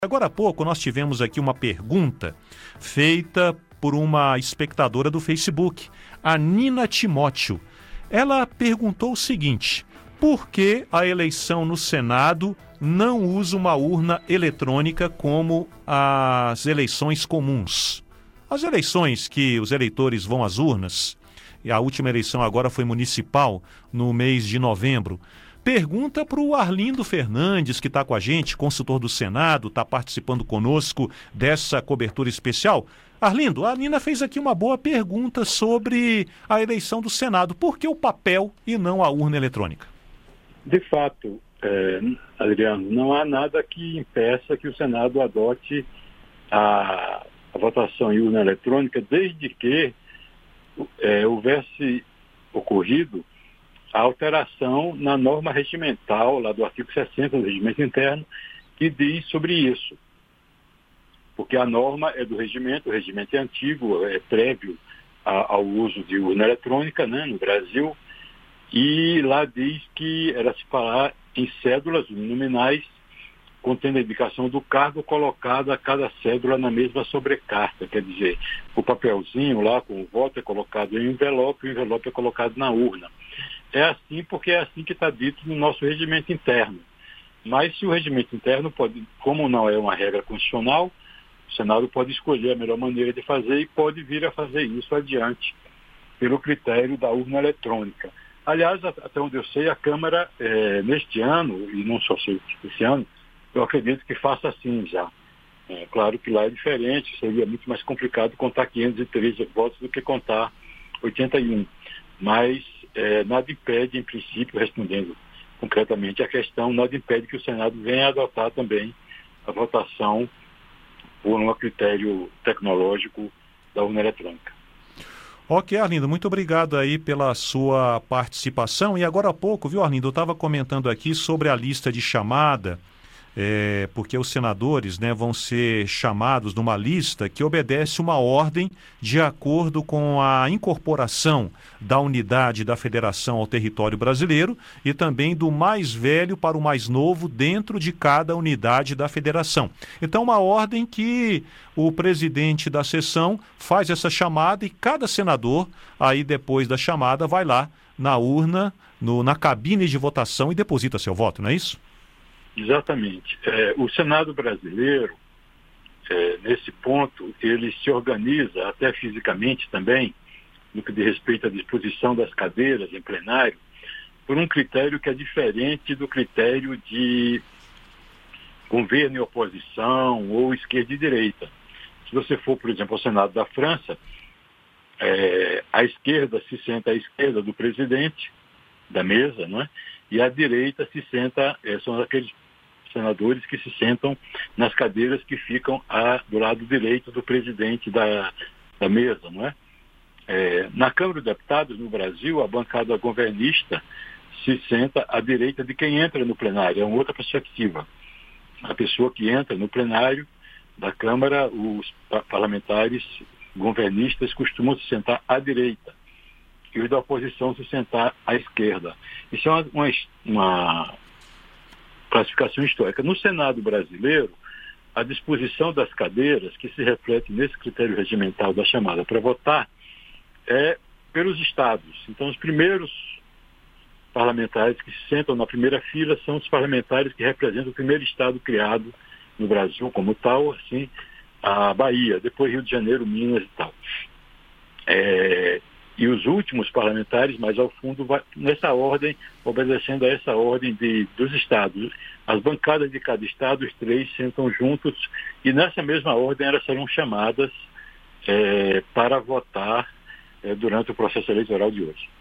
Agora há pouco nós tivemos aqui uma pergunta feita por uma espectadora do Facebook, a Nina Timóteo. Ela perguntou o seguinte: por que a eleição no Senado não usa uma urna eletrônica como as eleições comuns? As eleições que os eleitores vão às urnas, e a última eleição agora foi municipal, no mês de novembro. Pergunta para o Arlindo Fernandes, que está com a gente, consultor do Senado, está participando conosco dessa cobertura especial. Arlindo, a Nina fez aqui uma boa pergunta sobre a eleição do Senado. Por que o papel e não a urna eletrônica? De fato, Adriano, não há nada que impeça que o Senado adote a votação em urna eletrônica, desde que houvesse ocorrido a alteração na norma regimental, lá do artigo 60 do regimento interno, que diz sobre isso. Porque a norma é do regimento, o regimento é antigo, é prévio ao uso de urna eletrônica, né, no Brasil, e lá diz que era se falar em cédulas nominais, contendo a indicação do cargo colocado a cada cédula na mesma sobrecarta. Quer dizer, o papelzinho lá com o voto é colocado em envelope, o envelope é colocado na urna. É assim porque é assim que está dito no nosso regimento interno. Mas se o regimento interno pode, como não é uma regra constitucional, o Senado pode escolher a melhor maneira de fazer e pode vir a fazer isso adiante, pelo critério da urna eletrônica. Aliás, até onde eu sei, a Câmara, neste ano, e não só esse ano, eu acredito que faça assim já. Claro que lá é diferente, seria muito mais complicado contar 513 votos do que contar 81. Mas nada impede, em princípio, respondendo concretamente a questão, nada impede que o Senado venha adotar também a votação por um critério tecnológico da urna eletrônica. Ok, Arlindo, muito obrigado aí pela sua participação. E agora há pouco, viu, Arlindo, eu estava comentando aqui sobre a lista de chamada, porque os senadores, né, vão ser chamados numa lista que obedece uma ordem de acordo com a incorporação da unidade da federação ao território brasileiro e também do mais velho para o mais novo dentro de cada unidade da federação. Então, uma ordem que o presidente da sessão faz essa chamada e cada senador, aí depois da chamada, vai lá na urna, na cabine de votação e deposita seu voto, não é isso? Exatamente. O Senado brasileiro, nesse ponto, ele se organiza até fisicamente também, no que diz respeito à disposição das cadeiras em plenário, por um critério que é diferente do critério de governo e oposição ou esquerda e direita. Se você for, por exemplo, ao Senado da França, a esquerda se senta à esquerda do presidente da mesa, não é? E a direita se senta, são aqueles senadores que se sentam nas cadeiras que ficam do lado direito do presidente da mesa, não é? Na Câmara dos Deputados, no Brasil, a bancada governista se senta à direita de quem entra no plenário, é uma outra perspectiva. A pessoa que entra no plenário da Câmara, os parlamentares governistas costumam se sentar à direita e os da oposição se sentar à esquerda. Isso é uma classificação histórica. No Senado brasileiro, a disposição das cadeiras, que se reflete nesse critério regimental da chamada para votar, é pelos estados. Então, os primeiros parlamentares que se sentam na primeira fila são os parlamentares que representam o primeiro estado criado no Brasil como tal, assim, a Bahia, depois Rio de Janeiro, Minas e tal. E os últimos parlamentares, mais ao fundo, nessa ordem, obedecendo a essa ordem dos estados. As bancadas de cada estado, os três sentam juntos e nessa mesma ordem elas serão chamadas para votar durante o processo eleitoral de hoje.